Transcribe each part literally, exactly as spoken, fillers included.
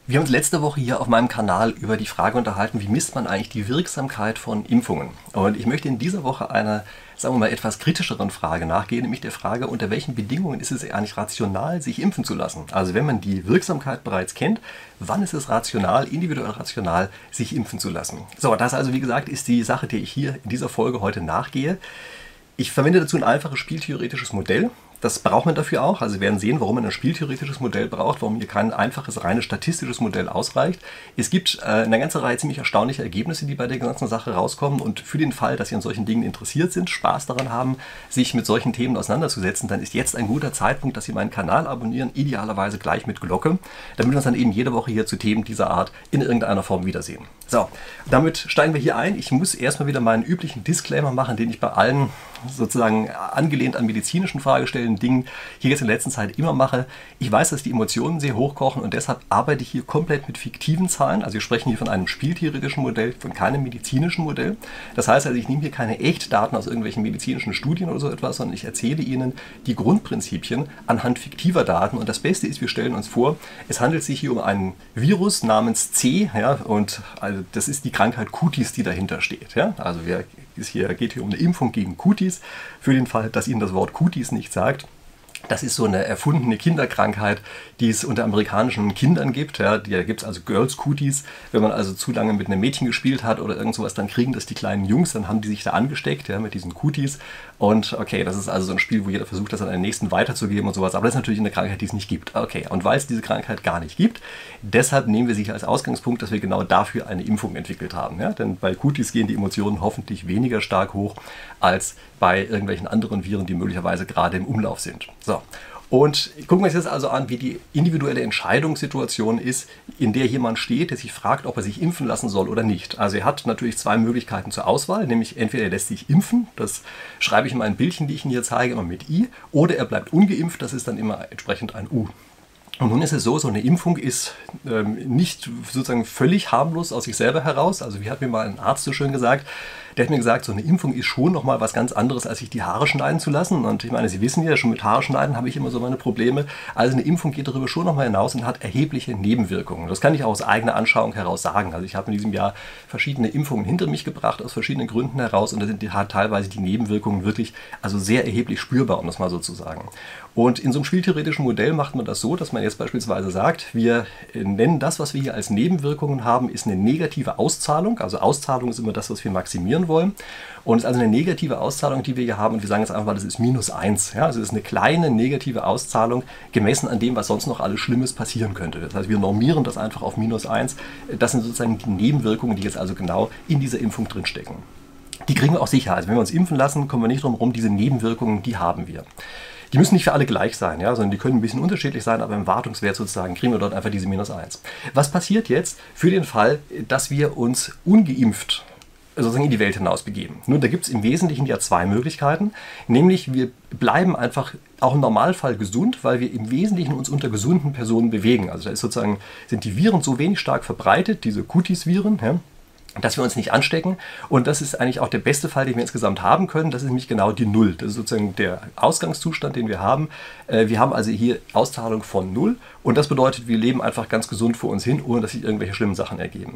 Wir haben uns letzte Woche hier auf meinem Kanal über die Frage unterhalten, wie misst man eigentlich die Wirksamkeit von Impfungen. Und ich möchte in dieser Woche einer, sagen wir mal, etwas kritischeren Frage nachgehen, nämlich der Frage, unter welchen Bedingungen ist es eigentlich rational, sich impfen zu lassen? Also wenn man die Wirksamkeit bereits kennt, wann ist es rational, individuell rational, sich impfen zu lassen? So, das also, wie gesagt, ist die Sache, die ich hier in dieser Folge heute nachgehe. Ich verwende dazu ein einfaches spieltheoretisches Modell. Das braucht man dafür auch. Also wir werden sehen, warum man ein spieltheoretisches Modell braucht, warum hier kein einfaches, reines statistisches Modell ausreicht. Es gibt äh, eine ganze Reihe ziemlich erstaunlicher Ergebnisse, die bei der ganzen Sache rauskommen. Und für den Fall, dass Sie an solchen Dingen interessiert sind, Spaß daran haben, sich mit solchen Themen auseinanderzusetzen, dann ist jetzt ein guter Zeitpunkt, dass Sie meinen Kanal abonnieren, idealerweise gleich mit Glocke, damit wir uns dann eben jede Woche hier zu Themen dieser Art in irgendeiner Form wiedersehen. So, damit steigen wir hier ein. Ich muss erstmal wieder meinen üblichen Disclaimer machen, den ich bei allen sozusagen angelehnt an medizinischen Fragestellungen Dingen hier jetzt in der letzten Zeit immer mache. Ich weiß, dass die Emotionen sehr hochkochen und deshalb arbeite ich hier komplett mit fiktiven Zahlen. Also wir sprechen hier von einem spieltheoretischen Modell, von keinem medizinischen Modell. Das heißt also, ich nehme hier keine Echtdaten aus irgendwelchen medizinischen Studien oder so etwas, sondern ich erzähle Ihnen die Grundprinzipien anhand fiktiver Daten. Und das Beste ist, wir stellen uns vor, es handelt sich hier um einen Virus namens C, ja, und also das ist die Krankheit Cutis, die dahinter steht. Ja? Also wir Es hier, geht hier um eine Impfung gegen Cutis, für den Fall, dass Ihnen das Wort Cutis nicht sagt. Das ist so eine erfundene Kinderkrankheit, die es unter amerikanischen Kindern gibt. Ja, da gibt es also Girls Cuties. Wenn man also zu lange mit einem Mädchen gespielt hat oder irgend sowas, dann kriegen das die kleinen Jungs, dann haben die sich da angesteckt, ja, mit diesen Cuties. Und okay, das ist also so ein Spiel, wo jeder versucht, das an den Nächsten weiterzugeben und sowas. Aber das ist natürlich eine Krankheit, die es nicht gibt. Okay, und weil es diese Krankheit gar nicht gibt, deshalb nehmen wir sie als Ausgangspunkt, dass wir genau dafür eine Impfung entwickelt haben. Ja? Denn bei Cuties gehen die Emotionen hoffentlich weniger stark hoch als bei irgendwelchen anderen Viren, die möglicherweise gerade im Umlauf sind. So. Und gucken wir uns jetzt also an, wie die individuelle Entscheidungssituation ist, in der jemand steht, der sich fragt, ob er sich impfen lassen soll oder nicht. Also er hat natürlich zwei Möglichkeiten zur Auswahl, nämlich entweder er lässt sich impfen, das schreibe ich in meinen Bildchen, die ich Ihnen hier zeige, immer mit I, oder er bleibt ungeimpft, das ist dann immer entsprechend ein U. Und nun ist es so, so eine Impfung ist ähm, nicht sozusagen völlig harmlos aus sich selber heraus. Also wie hat mir mal ein Arzt so schön gesagt, der hat mir gesagt, so eine Impfung ist schon nochmal was ganz anderes, als sich die Haare schneiden zu lassen. Und ich meine, Sie wissen ja, schon mit Haare schneiden habe ich immer so meine Probleme. Also eine Impfung geht darüber schon nochmal hinaus und hat erhebliche Nebenwirkungen. Das kann ich auch aus eigener Anschauung heraus sagen. Also ich habe in diesem Jahr verschiedene Impfungen hinter mich gebracht, aus verschiedenen Gründen heraus. Und da sind die, teilweise die Nebenwirkungen wirklich also sehr erheblich spürbar, um das mal so zu sagen. Und in so einem spieltheoretischen Modell macht man das so, dass man jetzt beispielsweise sagt, wir nennen das, was wir hier als Nebenwirkungen haben, ist eine negative Auszahlung. Also Auszahlung ist immer das, was wir maximieren wollen. Und es ist also eine negative Auszahlung, die wir hier haben. Und wir sagen jetzt einfach mal, das ist minus eins. Ja, also es ist eine kleine negative Auszahlung, gemessen an dem, was sonst noch alles Schlimmes passieren könnte. Das heißt, wir normieren das einfach auf minus eins. Das sind sozusagen die Nebenwirkungen, die jetzt also genau in dieser Impfung drinstecken. Die kriegen wir auch sicher. Also wenn wir uns impfen lassen, kommen wir nicht drum herum, diese Nebenwirkungen, die haben wir. Die müssen nicht für alle gleich sein, ja, sondern die können ein bisschen unterschiedlich sein, aber im Wartungswert sozusagen kriegen wir dort einfach diese minus eins. Was passiert jetzt für den Fall, dass wir uns ungeimpft sozusagen in die Welt hinaus begeben? Nun, da gibt es im Wesentlichen ja zwei Möglichkeiten, nämlich wir bleiben einfach auch im Normalfall gesund, weil wir im Wesentlichen uns unter gesunden Personen bewegen. Also da ist sozusagen, sind die Viren so wenig stark verbreitet, diese Cutis-Viren, ja, dass wir uns nicht anstecken. Und das ist eigentlich auch der beste Fall, den wir insgesamt haben können. Das ist nämlich genau die Null. Das ist sozusagen der Ausgangszustand, den wir haben. Wir haben also hier Auszahlung von Null. Und das bedeutet, wir leben einfach ganz gesund vor uns hin, ohne dass sich irgendwelche schlimmen Sachen ergeben.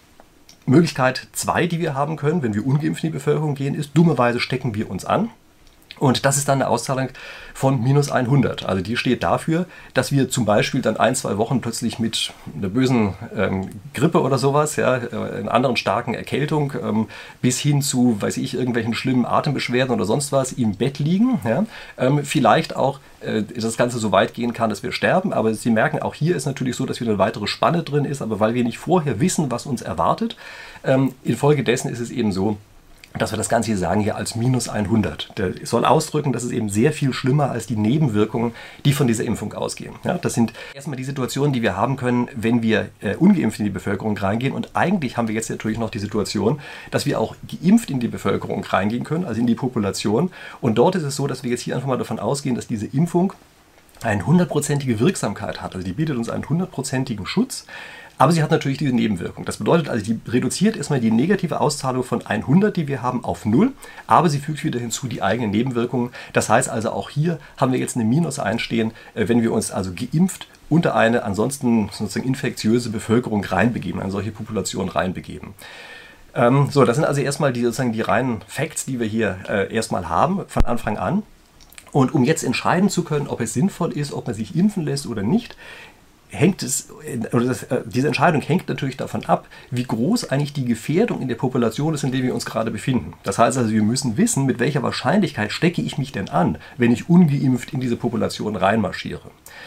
Möglichkeit zwei, die wir haben können, wenn wir ungeimpft in die Bevölkerung gehen, ist, dummerweise stecken wir uns an. Und das ist dann eine Auszahlung von minus hundert. Also die steht dafür, dass wir zum Beispiel dann ein, zwei Wochen plötzlich mit einer bösen ähm, Grippe oder sowas, ja, einer anderen starken Erkältung, ähm, bis hin zu, weiß ich, irgendwelchen schlimmen Atembeschwerden oder sonst was im Bett liegen. Ja, ähm, vielleicht auch äh, das Ganze so weit gehen kann, dass wir sterben. Aber Sie merken, auch hier ist natürlich so, dass wieder eine weitere Spanne drin ist. Aber weil wir nicht vorher wissen, was uns erwartet, ähm, infolgedessen ist es eben so, dass wir das Ganze hier sagen, hier als minus hundert. Der soll ausdrücken, dass es eben sehr viel schlimmer als die Nebenwirkungen, die von dieser Impfung ausgehen. Ja, das sind erstmal die Situationen, die wir haben können, wenn wir äh, ungeimpft in die Bevölkerung reingehen. Und eigentlich haben wir jetzt natürlich noch die Situation, dass wir auch geimpft in die Bevölkerung reingehen können, also in die Population. Und dort ist es so, dass wir jetzt hier einfach mal davon ausgehen, dass diese Impfung eine hundertprozentige Wirksamkeit hat. Also die bietet uns einen hundertprozentigen Schutz. Aber sie hat natürlich diese Nebenwirkung. Das bedeutet also, die reduziert erstmal die negative Auszahlung von hundert, die wir haben, auf null, aber sie fügt wieder hinzu die eigenen Nebenwirkungen. Das heißt also, auch hier haben wir jetzt eine Minus einstehen, wenn wir uns also geimpft unter eine ansonsten sozusagen infektiöse Bevölkerung reinbegeben, eine solche Population reinbegeben. Ähm, so, das sind also erstmal die, sozusagen die reinen Facts, die wir hier äh, erstmal haben von Anfang an. Und um jetzt entscheiden zu können, ob es sinnvoll ist, ob man sich impfen lässt oder nicht, hängt es, oder das, diese Entscheidung hängt natürlich davon ab, wie groß eigentlich die Gefährdung in der Population ist, in der wir uns gerade befinden. Das heißt also, wir müssen wissen, mit welcher Wahrscheinlichkeit stecke ich mich denn an, wenn ich ungeimpft in diese Population reinmarschiere.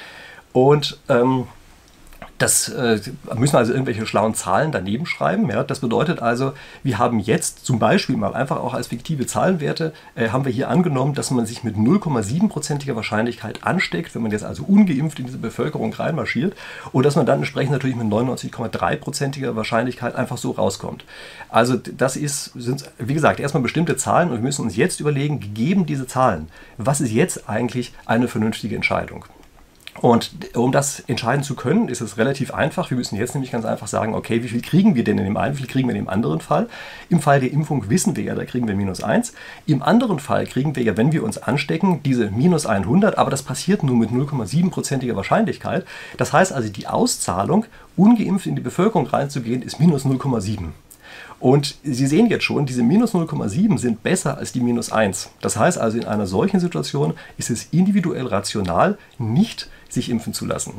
Und ähm, das äh, müssen wir also irgendwelche schlauen Zahlen daneben schreiben. Ja? Das bedeutet also, wir haben jetzt zum Beispiel mal einfach auch als fiktive Zahlenwerte, äh, haben wir hier angenommen, dass man sich mit null Komma sieben prozentiger Wahrscheinlichkeit ansteckt, wenn man jetzt also ungeimpft in diese Bevölkerung reinmarschiert, und dass man dann entsprechend natürlich mit neunundneunzig Komma drei prozentiger Wahrscheinlichkeit einfach so rauskommt. Also das ist, sind, wie gesagt, erstmal bestimmte Zahlen, und wir müssen uns jetzt überlegen, gegeben diese Zahlen, was ist jetzt eigentlich eine vernünftige Entscheidung? Und um das entscheiden zu können, ist es relativ einfach. Wir müssen jetzt nämlich ganz einfach sagen, okay, wie viel kriegen wir denn in dem einen, wie viel kriegen wir in dem anderen Fall? Im Fall der Impfung wissen wir ja, da kriegen wir minus eins. Im anderen Fall kriegen wir ja, wenn wir uns anstecken, diese minus hundert, aber das passiert nur mit null Komma sieben prozentiger Wahrscheinlichkeit. Das heißt also, die Auszahlung, ungeimpft in die Bevölkerung reinzugehen, ist minus null Komma sieben. Und Sie sehen jetzt schon, diese minus null Komma sieben sind besser als die minus eins. Das heißt also, in einer solchen Situation ist es individuell rational, nicht sich impfen zu lassen.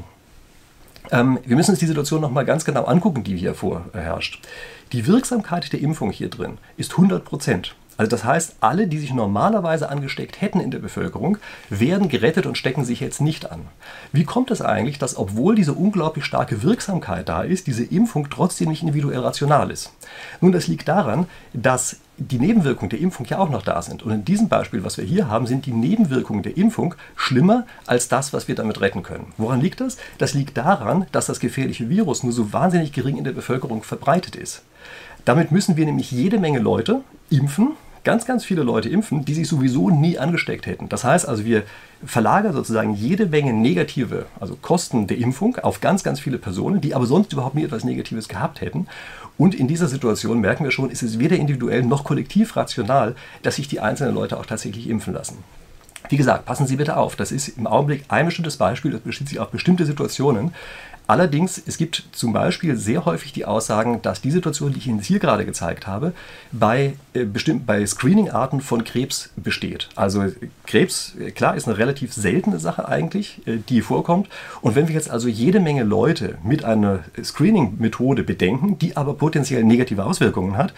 Ähm, wir müssen uns die Situation nochmal ganz genau angucken, die hier vorherrscht. Die Wirksamkeit der Impfung hier drin ist hundert Prozent. Also das heißt, alle, die sich normalerweise angesteckt hätten in der Bevölkerung, werden gerettet und stecken sich jetzt nicht an. Wie kommt es eigentlich, dass, obwohl diese unglaublich starke Wirksamkeit da ist, diese Impfung trotzdem nicht individuell rational ist? Nun, das liegt daran, dass die Nebenwirkungen der Impfung ja auch noch da sind. Und in diesem Beispiel, was wir hier haben, sind die Nebenwirkungen der Impfung schlimmer als das, was wir damit retten können. Woran liegt das? Das liegt daran, dass das gefährliche Virus nur so wahnsinnig gering in der Bevölkerung verbreitet ist. Damit müssen wir nämlich jede Menge Leute impfen, ganz, ganz viele Leute impfen, die sich sowieso nie angesteckt hätten. Das heißt also, wir verlagern sozusagen jede Menge negative, also Kosten der Impfung auf ganz, ganz viele Personen, die aber sonst überhaupt nie etwas Negatives gehabt hätten. Und in dieser Situation merken wir schon, ist es weder individuell noch kollektiv rational, dass sich die einzelnen Leute auch tatsächlich impfen lassen. Wie gesagt, passen Sie bitte auf, das ist im Augenblick ein bestimmtes Beispiel, das bezieht sich auf bestimmte Situationen. Allerdings, es gibt zum Beispiel sehr häufig die Aussagen, dass die Situation, die ich Ihnen hier gerade gezeigt habe, bei, äh, bestimmt, bei Screening-Arten von Krebs besteht. Also Krebs, klar, ist eine relativ seltene Sache eigentlich, äh, die vorkommt. Und wenn wir jetzt also jede Menge Leute mit einer Screening-Methode bedenken, die aber potenziell negative Auswirkungen hat,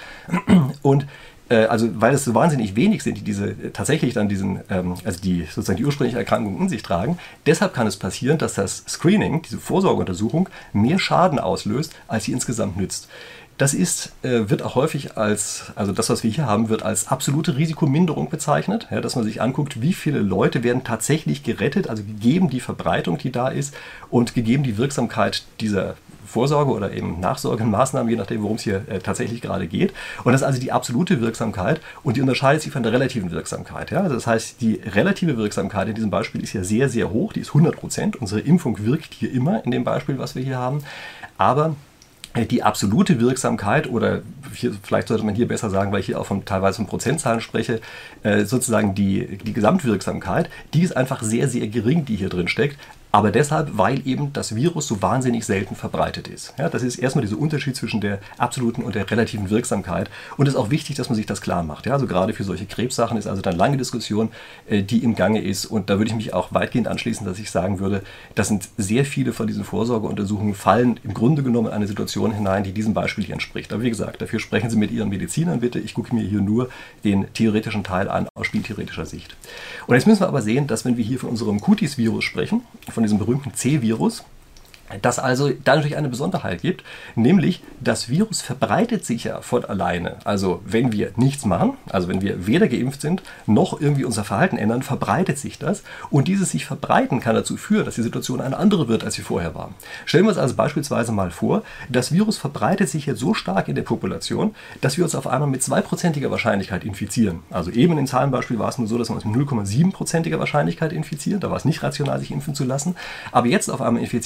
und also weil es so wahnsinnig wenig sind, die diese tatsächlich dann diesen, ähm, also die sozusagen die ursprüngliche Erkrankung in sich tragen. Deshalb kann es passieren, dass das Screening, diese Vorsorgeuntersuchung, mehr Schaden auslöst, als sie insgesamt nützt. Das ist, äh, wird auch häufig als, also das, was wir hier haben, wird als absolute Risikominderung bezeichnet, ja, dass man sich anguckt, wie viele Leute werden tatsächlich gerettet, also gegeben die Verbreitung, die da ist, und gegeben die Wirksamkeit dieser Vorsorge oder eben Nachsorgemaßnahmen, je nachdem, worum es hier äh, tatsächlich gerade geht. Und das ist also die absolute Wirksamkeit, und die unterscheidet sich von der relativen Wirksamkeit. Ja? Also das heißt, die relative Wirksamkeit in diesem Beispiel ist ja sehr, sehr hoch, die ist hundert Prozent. Unsere Impfung wirkt hier immer in dem Beispiel, was wir hier haben. Aber die absolute Wirksamkeit, oder hier, vielleicht sollte man hier besser sagen, weil ich hier auch von teilweise von Prozentzahlen spreche, äh, sozusagen die, die Gesamtwirksamkeit, die ist einfach sehr, sehr gering, die hier drin steckt. Aber deshalb, weil eben das Virus so wahnsinnig selten verbreitet ist. Ja, das ist erstmal dieser Unterschied zwischen der absoluten und der relativen Wirksamkeit. Und es ist auch wichtig, dass man sich das klar macht. Ja, also gerade für solche Krebssachen ist also dann lange Diskussion, die im Gange ist. Und da würde ich mich auch weitgehend anschließen, dass ich sagen würde, das sind sehr viele von diesen Vorsorgeuntersuchungen fallen im Grunde genommen in eine Situation hinein, die diesem Beispiel hier entspricht. Aber wie gesagt, dafür sprechen Sie mit Ihren Medizinern bitte. Ich gucke mir hier nur den theoretischen Teil an, aus spieltheoretischer Sicht. Und jetzt müssen wir aber sehen, dass wenn wir hier von unserem Cutis-Virus sprechen, von diesem berühmten C-Virus, dass also da natürlich eine Besonderheit gibt, nämlich das Virus verbreitet sich ja von alleine. Also wenn wir nichts machen, also wenn wir weder geimpft sind, noch irgendwie unser Verhalten ändern, verbreitet sich das. Und dieses sich verbreiten kann dazu führen, dass die Situation eine andere wird, als sie vorher war. Stellen wir uns also beispielsweise mal vor, das Virus verbreitet sich jetzt so stark in der Population, dass wir uns auf einmal mit zweiprozentiger Wahrscheinlichkeit infizieren. Also eben in dem Zahlenbeispiel war es nur so, dass wir uns mit null Komma sieben prozentiger Wahrscheinlichkeit infizieren. Da war es nicht rational, sich impfen zu lassen. Aber jetzt auf einmal infizieren wir uns mit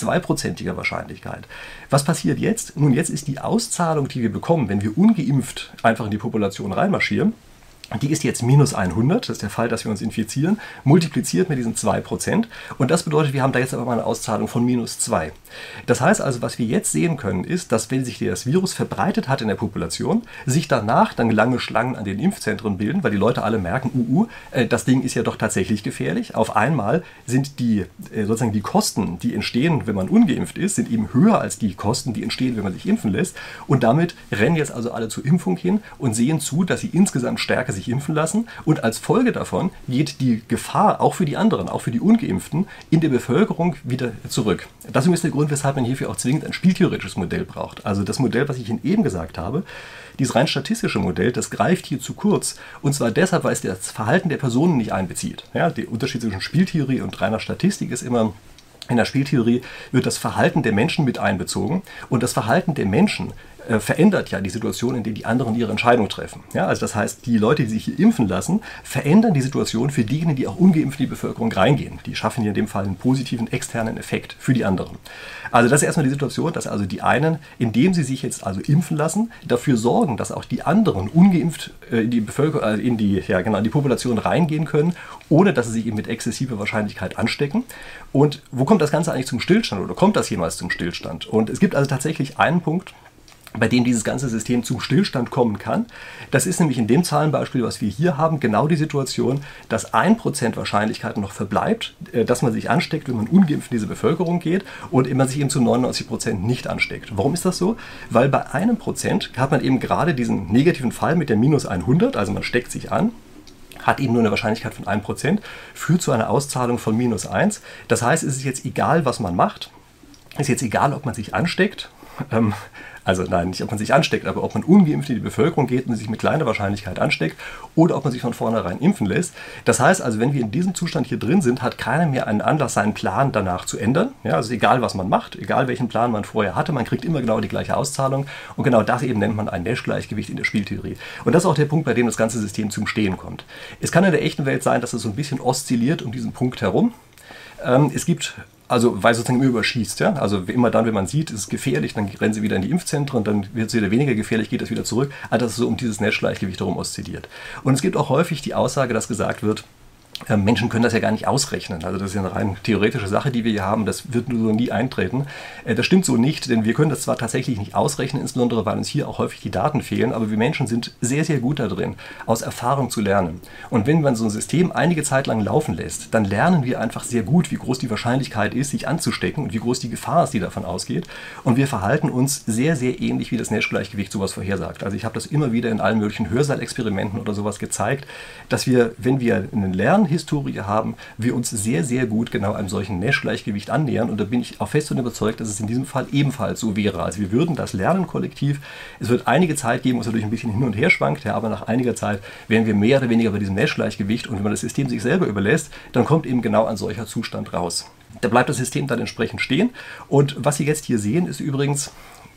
zweiprozentiger Wahrscheinlichkeit. Was passiert jetzt? Nun, jetzt ist die Auszahlung, die wir bekommen, wenn wir ungeimpft einfach in die Population reinmarschieren, die ist jetzt minus hundert, das ist der Fall, dass wir uns infizieren, multipliziert mit diesen zwei Prozent. Und das bedeutet, wir haben da jetzt aber mal eine Auszahlung von minus zwei. Das heißt also, was wir jetzt sehen können, ist, dass wenn sich das Virus verbreitet hat in der Population, sich danach dann lange Schlangen an den Impfzentren bilden, weil die Leute alle merken, uh, uh, das Ding ist ja doch tatsächlich gefährlich. Auf einmal sind die, sozusagen die Kosten, die entstehen, wenn man ungeimpft ist, sind eben höher als die Kosten, die entstehen, wenn man sich impfen lässt. Und damit rennen jetzt also alle zur Impfung hin und sehen zu, dass sie insgesamt stärker sich impfen lassen, und als Folge davon geht die Gefahr auch für die anderen, auch für die Ungeimpften, in der Bevölkerung wieder zurück. Das ist der Grund, weshalb man hierfür auch zwingend ein spieltheoretisches Modell braucht. Also das Modell, was ich Ihnen eben gesagt habe, dieses rein statistische Modell, das greift hier zu kurz, und zwar deshalb, weil es das Verhalten der Personen nicht einbezieht. Ja, der Unterschied zwischen Spieltheorie und reiner Statistik ist immer, in der Spieltheorie wird das Verhalten der Menschen mit einbezogen, und das Verhalten der Menschen äh, verändert ja die Situation, in der die anderen ihre Entscheidung treffen. Ja, also das heißt, die Leute, die sich hier impfen lassen, verändern die Situation für diejenigen, die auch ungeimpft in die Bevölkerung reingehen. Die schaffen hier in dem Fall einen positiven externen Effekt für die anderen. Also das ist erstmal die Situation, dass also die einen, indem sie sich jetzt also impfen lassen, dafür sorgen, dass auch die anderen ungeimpft äh, in die Bevölkerung, äh, in die, ja, genau, in die Population reingehen können, ohne dass sie sich eben mit exzessiver Wahrscheinlichkeit anstecken. Und wo kommt das Ganze eigentlich zum Stillstand, oder kommt das jemals zum Stillstand? Und es gibt also tatsächlich einen Punkt, bei dem dieses ganze System zum Stillstand kommen kann. Das ist nämlich in dem Zahlenbeispiel, was wir hier haben, genau die Situation, dass ein Prozent Wahrscheinlichkeit noch verbleibt, dass man sich ansteckt, wenn man ungeimpft in diese Bevölkerung geht, und man sich eben zu neunundneunzig Prozent nicht ansteckt. Warum ist das so? Weil bei einem Prozent hat man eben gerade diesen negativen Fall mit der minus hundert, also man steckt sich an, hat eben nur eine Wahrscheinlichkeit von einem Prozent, führt zu einer Auszahlung von minus eins. Das heißt, es ist jetzt egal, was man macht. Es ist jetzt egal, ob man sich ansteckt, ähm, also nein, nicht ob man sich ansteckt, aber ob man ungeimpft in die Bevölkerung geht und sich mit kleiner Wahrscheinlichkeit ansteckt, oder ob man sich von vornherein impfen lässt. Das heißt also, wenn wir in diesem Zustand hier drin sind, hat keiner mehr einen Anlass, seinen Plan danach zu ändern. Ja, also egal, was man macht, egal welchen Plan man vorher hatte, man kriegt immer genau die gleiche Auszahlung, und genau das eben nennt man ein Nash-Gleichgewicht in der Spieltheorie. Und das ist auch der Punkt, bei dem das ganze System zum Stehen kommt. Es kann in der echten Welt sein, dass es so ein bisschen oszilliert um diesen Punkt herum. Ähm, es gibt Also, weil sozusagen immer überschießt. Ja? Also immer dann, wenn man sieht, ist es gefährlich, dann rennen sie wieder in die Impfzentren, dann wird es wieder weniger gefährlich, geht es wieder zurück. Also das ist so um dieses Nash-Gleichgewicht herum oszilliert. Und es gibt auch häufig die Aussage, dass gesagt wird, Menschen können das ja gar nicht ausrechnen. Also das ist ja eine rein theoretische Sache, die wir hier haben. Das wird nur so nie eintreten. Das stimmt so nicht, denn wir können das zwar tatsächlich nicht ausrechnen, insbesondere weil uns hier auch häufig die Daten fehlen, aber wir Menschen sind sehr, sehr gut da drin, aus Erfahrung zu lernen. Und wenn man so ein System einige Zeit lang laufen lässt, dann lernen wir einfach sehr gut, wie groß die Wahrscheinlichkeit ist, sich anzustecken, und wie groß die Gefahr ist, die davon ausgeht. Und wir verhalten uns sehr, sehr ähnlich, wie das Nash-Gleichgewicht sowas vorhersagt. Also ich habe das immer wieder in allen möglichen Hörsaal-Experimenten oder sowas gezeigt, dass wir, wenn wir einen Lernhistorie haben, wir uns sehr, sehr gut genau einem solchen Nash-Gleichgewicht annähern, und da bin ich auch fest davon überzeugt, dass es in diesem Fall ebenfalls so wäre. Also wir würden das lernen kollektiv. Es wird einige Zeit geben, wo es natürlich ein bisschen hin und her schwankt, ja, aber nach einiger Zeit wären wir mehr oder weniger bei diesem Nash-Gleichgewicht, und wenn man das System sich selber überlässt, dann kommt eben genau ein solcher Zustand raus. Da bleibt das System dann entsprechend stehen, und was Sie jetzt hier sehen, ist übrigens,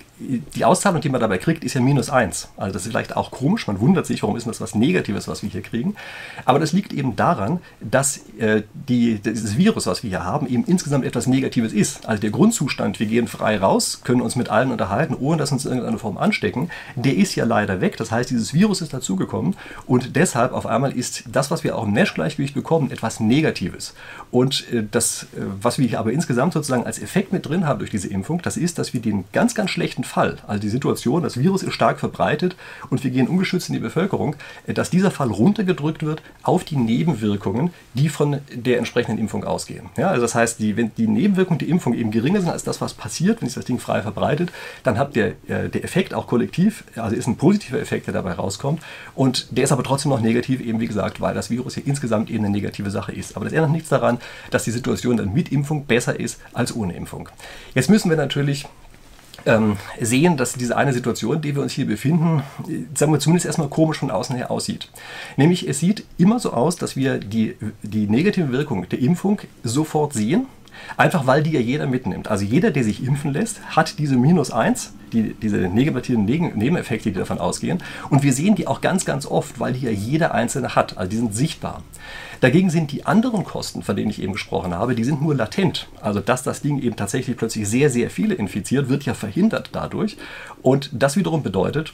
die Auszahlung, die man dabei kriegt, ist ja minus eins. Also das ist vielleicht auch komisch, man wundert sich, warum ist das was Negatives, was wir hier kriegen. Aber das liegt eben daran, dass äh, die, dieses Virus, was wir hier haben, eben insgesamt etwas Negatives ist. Also der Grundzustand, wir gehen frei raus, können uns mit allen unterhalten, ohne dass uns in irgendeiner Form anstecken, der ist ja leider weg. Das heißt, dieses Virus ist dazugekommen, und deshalb auf einmal ist das, was wir auch im Nash-Gleichgewicht bekommen, etwas Negatives. Und äh, das, äh, was wir hier aber insgesamt sozusagen als Effekt mit drin haben durch diese Impfung, das ist, dass wir den ganz, ganz schlechten Fall, also die Situation, das Virus ist stark verbreitet und wir gehen ungeschützt in die Bevölkerung, dass dieser Fall runtergedrückt wird auf die Nebenwirkungen, die von der entsprechenden Impfung ausgehen. Ja, also das heißt, die, wenn die Nebenwirkungen der Impfung eben geringer sind als das, was passiert, wenn sich das Ding frei verbreitet, dann hat der, äh, der Effekt auch kollektiv, also ist ein positiver Effekt, der dabei rauskommt, und der ist aber trotzdem noch negativ, eben wie gesagt, weil das Virus hier insgesamt eben eine negative Sache ist. Aber das ändert nichts daran, dass die Situation dann mit Impfung besser ist als ohne Impfung. Jetzt müssen wir natürlich Ähm, sehen, dass diese eine Situation, in der wir uns hier befinden, sagen wir zumindest erstmal komisch von außen her aussieht. Nämlich, es sieht immer so aus, dass wir die, die negative Wirkung der Impfung sofort sehen, Einfach weil die ja jeder mitnimmt. Also jeder, der sich impfen lässt, hat diese minus eins, die, diese negativen Nebeneffekte, die davon ausgehen. Und wir sehen die auch ganz, ganz oft, weil die ja jeder Einzelne hat. Also die sind sichtbar. Dagegen sind die anderen Kosten, von denen ich eben gesprochen habe, die sind nur latent. Also dass das Ding eben tatsächlich plötzlich sehr, sehr viele infiziert, wird ja verhindert dadurch. Und das wiederum bedeutet,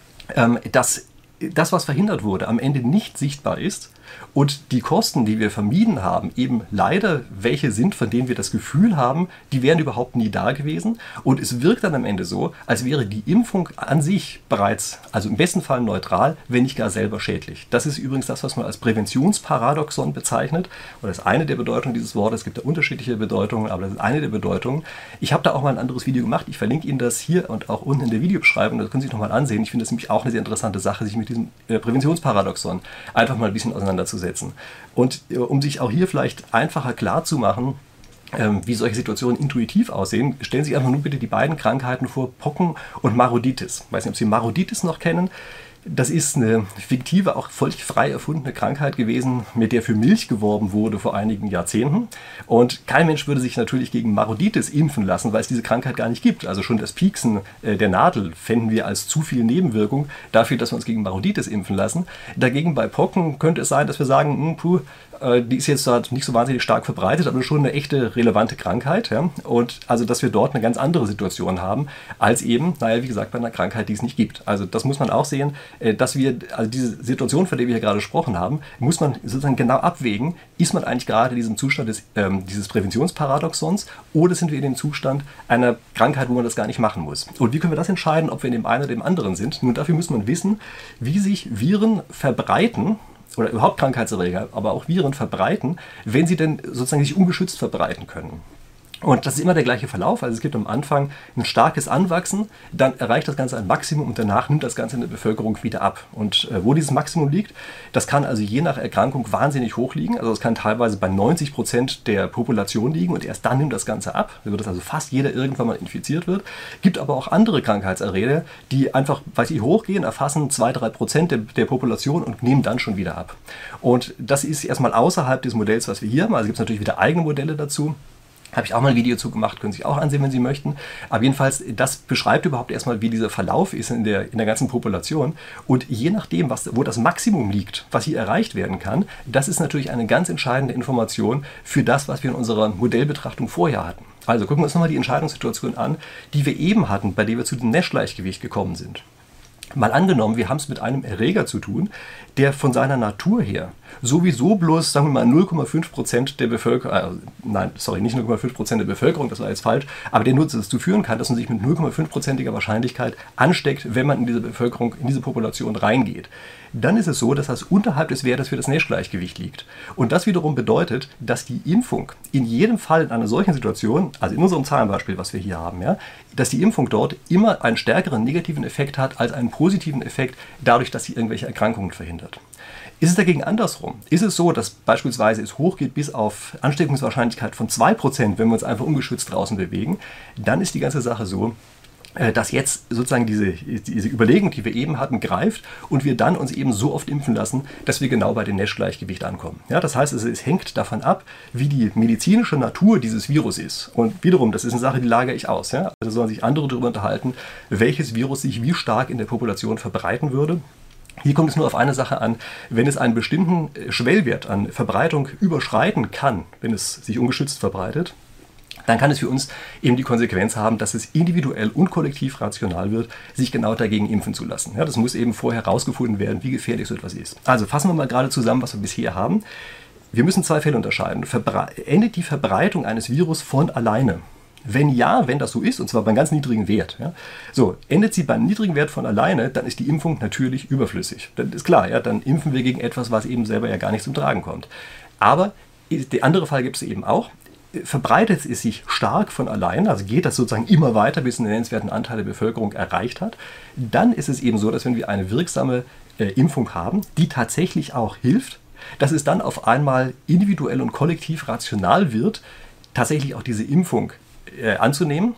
dass das, was verhindert wurde, am Ende nicht sichtbar ist und die Kosten, die wir vermieden haben, eben leider welche sind, von denen wir das Gefühl haben, die wären überhaupt nie da gewesen. Und es wirkt dann am Ende so, als wäre die Impfung an sich bereits, also im besten Fall neutral, wenn nicht gar selber schädlich. Das ist übrigens das, was man als Präventionsparadoxon bezeichnet. Und das ist eine der Bedeutungen dieses Wortes. Es gibt ja unterschiedliche Bedeutungen, aber das ist eine der Bedeutungen. Ich habe da auch mal ein anderes Video gemacht. Ich verlinke Ihnen das hier und auch unten in der Videobeschreibung. Das können Sie sich nochmal ansehen. Ich finde das nämlich auch eine sehr interessante Sache, sich mit diesem äh, Präventionsparadoxon einfach mal ein bisschen auseinanderzusetzen. Und äh, um sich auch hier vielleicht einfacher klar zu machen, ähm, wie solche Situationen intuitiv aussehen, stellen Sie sich einfach nur bitte die beiden Krankheiten vor, Pocken und Maroditis. Ich weiß nicht, ob Sie Maroditis noch kennen. Das ist eine fiktive, auch völlig frei erfundene Krankheit gewesen, mit der für Milch geworben wurde vor einigen Jahrzehnten. Und kein Mensch würde sich natürlich gegen Maroditis impfen lassen, weil es diese Krankheit gar nicht gibt. Also schon das Pieksen äh, der Nadel fänden wir als zu viel Nebenwirkung dafür, dass wir uns gegen Maroditis impfen lassen. Dagegen bei Pocken könnte es sein, dass wir sagen, mh, puh, äh, die ist jetzt halt nicht so wahnsinnig stark verbreitet, aber schon eine echte relevante Krankheit. Ja? Und also, dass wir dort eine ganz andere Situation haben, als eben, naja, wie gesagt, bei einer Krankheit, die es nicht gibt. Also das muss man auch sehen, dass wir, also diese Situation, von der wir hier gerade gesprochen haben, muss man sozusagen genau abwägen, ist man eigentlich gerade in diesem Zustand des, ähm, dieses Präventionsparadoxons oder sind wir in dem Zustand einer Krankheit, wo man das gar nicht machen muss. Und wie können wir das entscheiden, ob wir in dem einen oder dem anderen sind? Nun, dafür muss man wissen, wie sich Viren verbreiten, oder überhaupt Krankheitserreger, aber auch Viren verbreiten, wenn sie denn sozusagen sich ungeschützt verbreiten können. Und das ist immer der gleiche Verlauf, also es gibt am Anfang ein starkes Anwachsen, dann erreicht das Ganze ein Maximum und danach nimmt das Ganze in der Bevölkerung wieder ab. Und äh, wo dieses Maximum liegt, das kann also je nach Erkrankung wahnsinnig hoch liegen, also es kann teilweise bei neunzig Prozent der Population liegen und erst dann nimmt das Ganze ab, so dass also fast jeder irgendwann mal infiziert wird. Gibt aber auch andere Krankheitserreger, die einfach, weiß ich, hochgehen, erfassen zwei bis drei Prozent der, der Population und nehmen dann schon wieder ab. Und das ist erstmal außerhalb des Modells, was wir hier haben, also gibt es natürlich wieder eigene Modelle dazu. Habe ich auch mal ein Video zu gemacht, können Sie sich auch ansehen, wenn Sie möchten. Aber jedenfalls, das beschreibt überhaupt erstmal, wie dieser Verlauf ist in der, in der ganzen Population. Und je nachdem, was, wo das Maximum liegt, was hier erreicht werden kann, das ist natürlich eine ganz entscheidende Information für das, was wir in unserer Modellbetrachtung vorher hatten. Also gucken wir uns nochmal die Entscheidungssituation an, die wir eben hatten, bei der wir zu dem Nash-Gleichgewicht gekommen sind. Mal angenommen, wir haben es mit einem Erreger zu tun, der von seiner Natur her sowieso bloß, sagen wir mal, null Komma fünf Prozent der Bevölkerung, äh, nein, sorry, nicht null Komma fünf Prozent der Bevölkerung, das war jetzt falsch, aber der nur dazu führen kann, dass man sich mit null Komma fünf Prozentiger Wahrscheinlichkeit ansteckt, wenn man in diese Bevölkerung, in diese Population reingeht. Dann ist es so, dass das unterhalb des Wertes für das Nash-Gleichgewicht liegt. Und das wiederum bedeutet, dass die Impfung in jedem Fall in einer solchen Situation, also in unserem Zahlenbeispiel, was wir hier haben, ja, dass die Impfung dort immer einen stärkeren negativen Effekt hat als einen positiven Effekt, dadurch, dass sie irgendwelche Erkrankungen verhindert. Ist es dagegen andersrum? Ist es so, dass beispielsweise es hochgeht bis auf Ansteckungswahrscheinlichkeit von zwei Prozent, wenn wir uns einfach ungeschützt draußen bewegen, dann ist die ganze Sache so, dass jetzt sozusagen diese, diese Überlegung, die wir eben hatten, greift und wir dann uns eben so oft impfen lassen, dass wir genau bei dem Nash-Gleichgewicht ankommen. Ja, das heißt, es, es hängt davon ab, wie die medizinische Natur dieses Virus ist. Und wiederum, das ist eine Sache, die lagere ich aus. Ja? Also sollen sich andere darüber unterhalten, welches Virus sich wie stark in der Population verbreiten würde. Hier kommt es nur auf eine Sache an, wenn es einen bestimmten Schwellwert an Verbreitung überschreiten kann, wenn es sich ungeschützt verbreitet, dann kann es für uns eben die Konsequenz haben, dass es individuell und kollektiv rational wird, sich genau dagegen impfen zu lassen. Ja, das muss eben vorher herausgefunden werden, wie gefährlich so etwas ist. Also fassen wir mal gerade zusammen, was wir bisher haben. Wir müssen zwei Fälle unterscheiden. Verbre- endet die Verbreitung eines Virus von alleine? Wenn ja, wenn das so ist, und zwar bei einem ganz niedrigen Wert. Ja. So, endet sie beim niedrigen Wert von alleine, dann ist die Impfung natürlich überflüssig. Das ist klar, ja, dann impfen wir gegen etwas, was eben selber ja gar nicht zum Tragen kommt. Aber der andere Fall gibt es eben auch. Verbreitet es sich stark von allein, also geht das sozusagen immer weiter, bis einen nennenswerten Anteil der Bevölkerung erreicht hat, dann ist es eben so, dass wenn wir eine wirksame äh, Impfung haben, die tatsächlich auch hilft, dass es dann auf einmal individuell und kollektiv rational wird, tatsächlich auch diese Impfung äh, anzunehmen.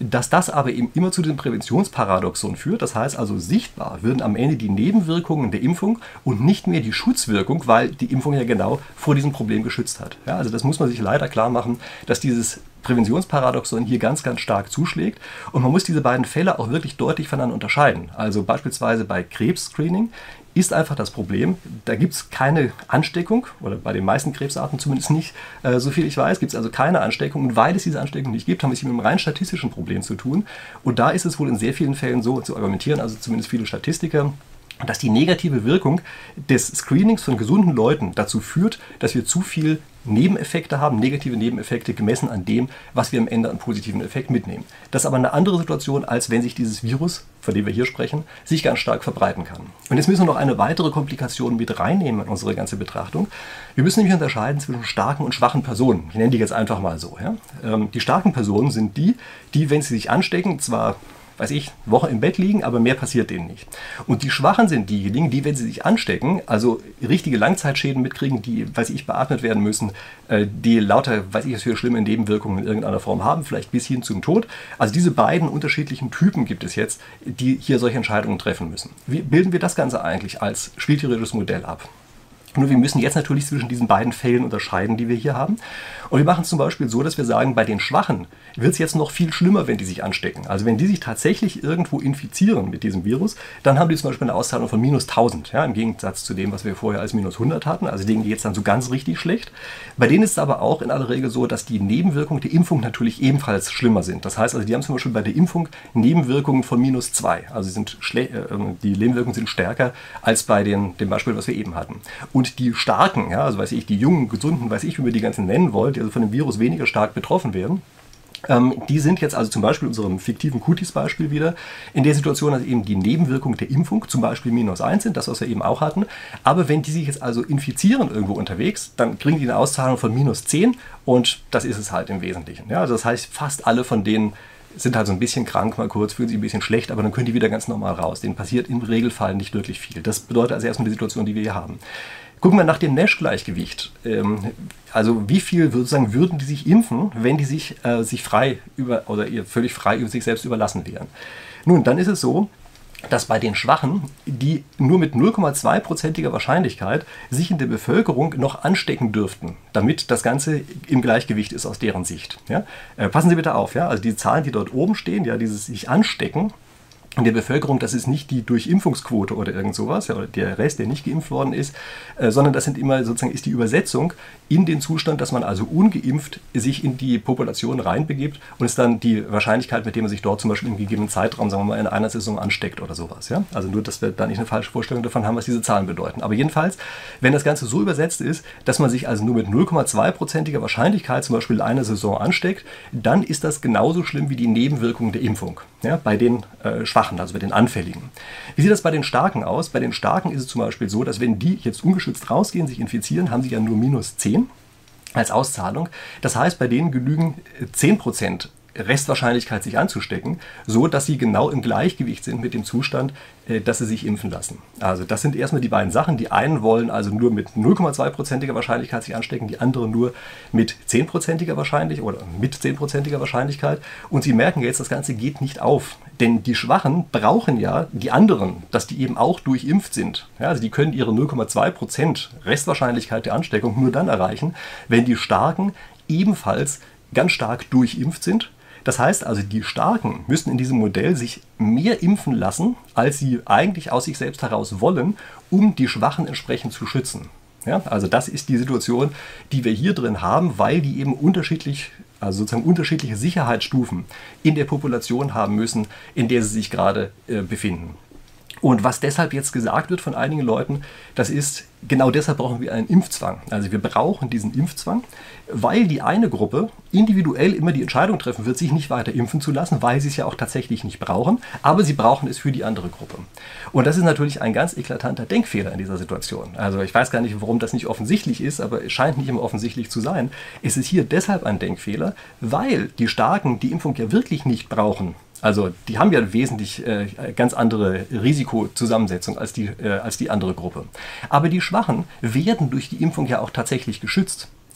dass das aber eben immer zu diesem Präventionsparadoxon führt. Das heißt also, sichtbar würden am Ende die Nebenwirkungen der Impfung und nicht mehr die Schutzwirkung, weil die Impfung ja genau vor diesem Problem geschützt hat. Ja, also das muss man sich leider klar machen, dass dieses Präventionsparadoxon hier ganz, ganz stark zuschlägt. Und man muss diese beiden Fälle auch wirklich deutlich voneinander unterscheiden. Also beispielsweise bei Krebsscreening ist einfach das Problem, da gibt es keine Ansteckung, oder bei den meisten Krebsarten zumindest nicht, äh, so viel ich weiß, gibt es also keine Ansteckung. Und weil es diese Ansteckung nicht gibt, haben wir es mit einem rein statistischen Problem zu tun. Und da ist es wohl in sehr vielen Fällen so zu argumentieren, also zumindest viele Statistiker, dass die negative Wirkung des Screenings von gesunden Leuten dazu führt, dass wir zu viel Nebeneffekte haben, negative Nebeneffekte gemessen an dem, was wir am Ende an positiven Effekt mitnehmen. Das ist aber eine andere Situation, als wenn sich dieses Virus, von dem wir hier sprechen, sich ganz stark verbreiten kann. Und jetzt müssen wir noch eine weitere Komplikation mit reinnehmen in unsere ganze Betrachtung. Wir müssen nämlich unterscheiden zwischen starken und schwachen Personen. Ich nenne die jetzt einfach mal so. Ja? Die starken Personen sind die, die, wenn sie sich anstecken, zwar weiß ich, Woche im Bett liegen, aber mehr passiert denen nicht. Und die Schwachen sind diejenigen, die, wenn sie sich anstecken, also richtige Langzeitschäden mitkriegen, die, weiß ich, beatmet werden müssen, die lauter, weiß ich, was für schlimme Nebenwirkungen in irgendeiner Form haben, vielleicht bis hin zum Tod. Also diese beiden unterschiedlichen Typen gibt es jetzt, die hier solche Entscheidungen treffen müssen. Wie bilden wir das Ganze eigentlich als spieltheoretisches Modell ab? Nur wir müssen jetzt natürlich zwischen diesen beiden Fällen unterscheiden, die wir hier haben. Und wir machen es zum Beispiel so, dass wir sagen, bei den Schwachen wird es jetzt noch viel schlimmer, wenn die sich anstecken. Also wenn die sich tatsächlich irgendwo infizieren mit diesem Virus, dann haben die zum Beispiel eine Auszahlung von minus tausend, ja, im Gegensatz zu dem, was wir vorher als minus hundert hatten. Also denen geht es dann so ganz richtig schlecht. Bei denen ist es aber auch in aller Regel so, dass die Nebenwirkungen der Impfung natürlich ebenfalls schlimmer sind. Das heißt also, die haben zum Beispiel bei der Impfung Nebenwirkungen von minus zwei. Also sie sind schle- äh, die Nebenwirkungen sind stärker als bei den, dem Beispiel, was wir eben hatten. Und die Starken, ja, also weiß ich, die Jungen, Gesunden, weiß ich, wie wir die ganzen nennen wollen, die also von dem Virus weniger stark betroffen werden, ähm, die sind jetzt also zum Beispiel in unserem fiktiven Cutis-Beispiel wieder in der Situation, dass eben die Nebenwirkungen der Impfung zum Beispiel minus eins sind, das, was wir eben auch hatten. Aber wenn die sich jetzt also infizieren irgendwo unterwegs, dann kriegen die eine Auszahlung von minus zehn und das ist es halt im Wesentlichen. Ja, also das heißt, fast alle von denen sind halt so ein bisschen krank, mal kurz, fühlen sich ein bisschen schlecht, aber dann können die wieder ganz normal raus. Denen passiert im Regelfall nicht wirklich viel. Das bedeutet also erstmal die Situation, die wir hier haben. Gucken wir nach dem Nash-Gleichgewicht. Ähm, also wie viel sozusagen würden die sich impfen, wenn die sich, äh, sich frei über oder völlig frei über sich selbst überlassen wären? Nun, dann ist es so, dass bei den Schwachen, die nur mit null Komma zwei prozentiger Wahrscheinlichkeit sich in der Bevölkerung noch anstecken dürften, damit das Ganze im Gleichgewicht ist aus deren Sicht. Ja? Äh, passen Sie bitte auf, ja? Also die Zahlen, die dort oben stehen, ja, dieses sich anstecken, in der Bevölkerung, das ist nicht die Durchimpfungsquote oder irgend sowas, ja, oder der Rest, der nicht geimpft worden ist, äh, sondern das sind immer sozusagen ist die Übersetzung in den Zustand, dass man also ungeimpft sich in die Population reinbegibt und ist dann die Wahrscheinlichkeit, mit der man sich dort zum Beispiel im gegebenen Zeitraum, sagen wir mal, in einer Saison ansteckt oder sowas. Ja? Also nur, dass wir da nicht eine falsche Vorstellung davon haben, was diese Zahlen bedeuten. Aber jedenfalls, wenn das Ganze so übersetzt ist, dass man sich also nur mit null Komma zwei prozentiger Wahrscheinlichkeit zum Beispiel in einer Saison ansteckt, dann ist das genauso schlimm wie die Nebenwirkungen der Impfung, ja? Bei den äh, Schwachen, also bei den Anfälligen. Wie sieht das bei den Starken aus? Bei den Starken ist es zum Beispiel so, dass wenn die jetzt ungeschützt rausgehen, sich infizieren, haben sie ja nur minus zehn als Auszahlung. Das heißt, bei denen genügen zehn Prozent Restwahrscheinlichkeit, sich anzustecken, so dass sie genau im Gleichgewicht sind mit dem Zustand, dass sie sich impfen lassen. Also das sind erstmal die beiden Sachen. Die einen wollen also nur mit null Komma zwei prozentiger Wahrscheinlichkeit sich anstecken, die anderen nur mit zehn prozentiger Wahrscheinlichkeit oder mit zehn prozentiger Wahrscheinlichkeit. Und sie merken jetzt, das Ganze geht nicht auf. Denn die Schwachen brauchen ja die anderen, dass die eben auch durchimpft sind. Ja, also die können ihre null Komma zwei Prozent Restwahrscheinlichkeit der Ansteckung nur dann erreichen, wenn die Starken ebenfalls ganz stark durchimpft sind. Das heißt also, die Starken müssen in diesem Modell sich mehr impfen lassen, als sie eigentlich aus sich selbst heraus wollen, um die Schwachen entsprechend zu schützen. Ja, also das ist die Situation, die wir hier drin haben, weil die eben unterschiedlich, also sozusagen unterschiedliche Sicherheitsstufen in der Population haben müssen, in der sie sich gerade äh, befinden. Und was deshalb jetzt gesagt wird von einigen Leuten, das ist, genau deshalb brauchen wir einen Impfzwang. Also wir brauchen diesen Impfzwang, weil die eine Gruppe individuell immer die Entscheidung treffen wird, sich nicht weiter impfen zu lassen, weil sie es ja auch tatsächlich nicht brauchen, aber sie brauchen es für die andere Gruppe. Und das ist natürlich ein ganz eklatanter Denkfehler in dieser Situation. Also ich weiß gar nicht, warum das nicht offensichtlich ist, aber es scheint nicht immer offensichtlich zu sein. Es ist hier deshalb ein Denkfehler, weil die Starken die Impfung ja wirklich nicht brauchen. Also die haben ja wesentlich äh, ganz andere Risikozusammensetzung als die, äh, als die andere Gruppe. Aber die Schwachen werden durch die Impfung ja auch tatsächlich geschützt.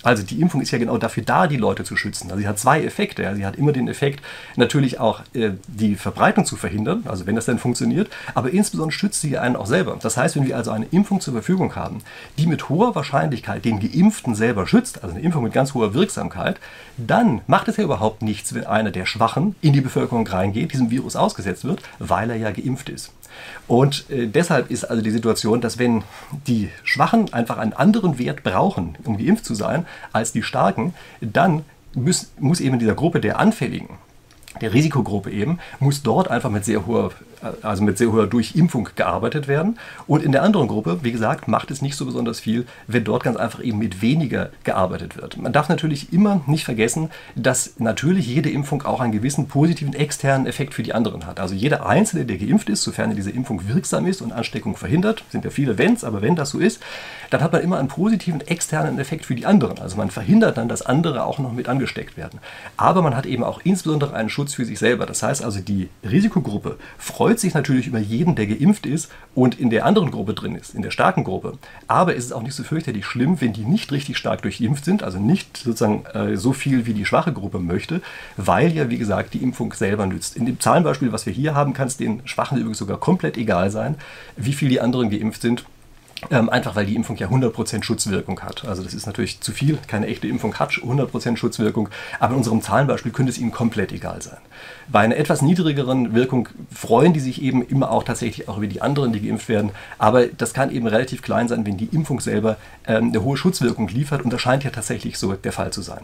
Also die Impfung ist ja genau dafür da, die Leute zu schützen. Also sie hat zwei Effekte. Ja. Sie hat immer den Effekt, natürlich auch äh, die Verbreitung zu verhindern, also wenn das dann funktioniert, aber insbesondere schützt sie einen auch selber. Das heißt, wenn wir also eine Impfung zur Verfügung haben, die mit hoher Wahrscheinlichkeit den Geimpften selber schützt, also eine Impfung mit ganz hoher Wirksamkeit, dann macht es ja überhaupt nichts, wenn einer der Schwachen in die Bevölkerung reingeht, diesem Virus ausgesetzt wird, weil er ja geimpft ist. Und äh, deshalb ist also die Situation, dass wenn die Schwachen einfach einen anderen Wert brauchen, um geimpft zu sein, als die Starken, dann muss, muss eben in dieser Gruppe der Anfälligen, der Risikogruppe eben, muss dort einfach mit sehr hoher, also mit sehr hoher Durchimpfung gearbeitet werden. Und in der anderen Gruppe, wie gesagt, macht es nicht so besonders viel, wenn dort ganz einfach eben mit weniger gearbeitet wird. Man darf natürlich immer nicht vergessen, dass natürlich jede Impfung auch einen gewissen positiven externen Effekt für die anderen hat. Also jeder Einzelne, der geimpft ist, sofern diese Impfung wirksam ist und Ansteckung verhindert, sind ja viele Wenns, aber wenn das so ist, dann hat man immer einen positiven externen Effekt für die anderen. Also man verhindert dann, dass andere auch noch mit angesteckt werden. Aber man hat eben auch insbesondere einen Schutz für sich selber. Das heißt also, die Risikogruppe freut sich natürlich über jeden, der geimpft ist und in der anderen Gruppe drin ist, in der starken Gruppe. Aber es ist auch nicht so fürchterlich schlimm, wenn die nicht richtig stark durchimpft sind, also nicht sozusagen äh, so viel wie die schwache Gruppe möchte, weil ja, wie gesagt, die Impfung selber nützt. In dem Zahlenbeispiel, was wir hier haben, kann es den Schwachen übrigens sogar komplett egal sein, wie viel die anderen geimpft sind. Ähm, einfach weil die Impfung ja hundert Prozent Schutzwirkung hat. Also das ist natürlich zu viel, keine echte Impfung hat hundert Prozent Schutzwirkung, aber in unserem Zahlenbeispiel könnte es ihnen komplett egal sein. Bei einer etwas niedrigeren Wirkung freuen die sich eben immer auch tatsächlich auch über die anderen, die geimpft werden, aber das kann eben relativ klein sein, wenn die Impfung selber ähm, eine hohe Schutzwirkung liefert und das scheint ja tatsächlich so der Fall zu sein.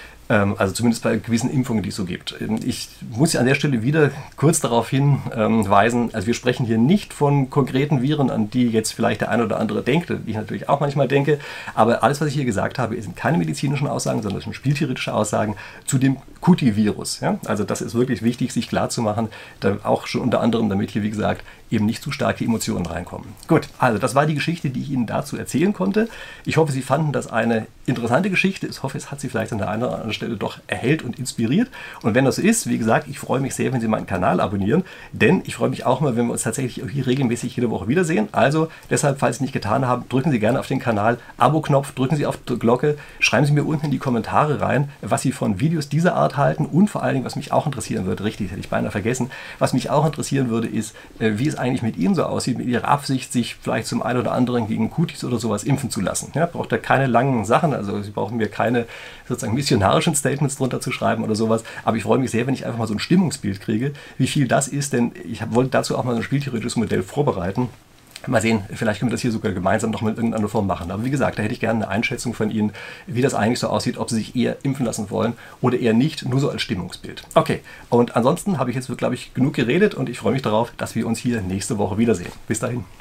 Also zumindest bei gewissen Impfungen, die es so gibt. Ich muss an der Stelle wieder kurz darauf hinweisen, also wir sprechen hier nicht von konkreten Viren, an die jetzt vielleicht der eine oder andere denkt, die ich natürlich auch manchmal denke, aber alles, was ich hier gesagt habe, sind keine medizinischen Aussagen, sondern sind spieltheoretische Aussagen zu dem Kuti-Virus. Ja? Also das ist wirklich wichtig, sich klarzumachen, auch schon unter anderem, damit hier, wie gesagt, eben nicht zu starke Emotionen reinkommen. Gut, also das war die Geschichte, die ich Ihnen dazu erzählen konnte. Ich hoffe, Sie fanden das eine interessante Geschichte. Ich hoffe, es hat Sie vielleicht an der einen oder anderen Stelle doch erhellt und inspiriert. Und wenn das so ist, wie gesagt, ich freue mich sehr, wenn Sie meinen Kanal abonnieren, denn ich freue mich auch mal, wenn wir uns tatsächlich hier regelmäßig jede Woche wiedersehen. Also deshalb, falls Sie es nicht getan haben, drücken Sie gerne auf den Kanal, Abo-Knopf, drücken Sie auf die Glocke, schreiben Sie mir unten in die Kommentare rein, was Sie von Videos dieser Art halten und vor allen Dingen, was mich auch interessieren würde, richtig, hätte ich beinahe vergessen, was mich auch interessieren würde, ist, wie es eigentlich mit Ihnen so aussieht, mit Ihrer Absicht, sich vielleicht zum einen oder anderen gegen Kutis oder sowas impfen zu lassen. Ja, braucht da keine langen Sachen, also Sie brauchen mir keine sozusagen missionarischen Statements drunter zu schreiben oder sowas, aber ich freue mich sehr, wenn ich einfach mal so ein Stimmungsbild kriege, wie viel das ist, denn ich wollte dazu auch mal so ein spieltheoretisches Modell vorbereiten. Mal sehen, vielleicht können wir das hier sogar gemeinsam noch mit irgendeiner Form machen. Aber wie gesagt, da hätte ich gerne eine Einschätzung von Ihnen, wie das eigentlich so aussieht, ob Sie sich eher impfen lassen wollen oder eher nicht, nur so als Stimmungsbild. Okay, und ansonsten habe ich jetzt, glaube ich, genug geredet und ich freue mich darauf, dass wir uns hier nächste Woche wiedersehen. Bis dahin.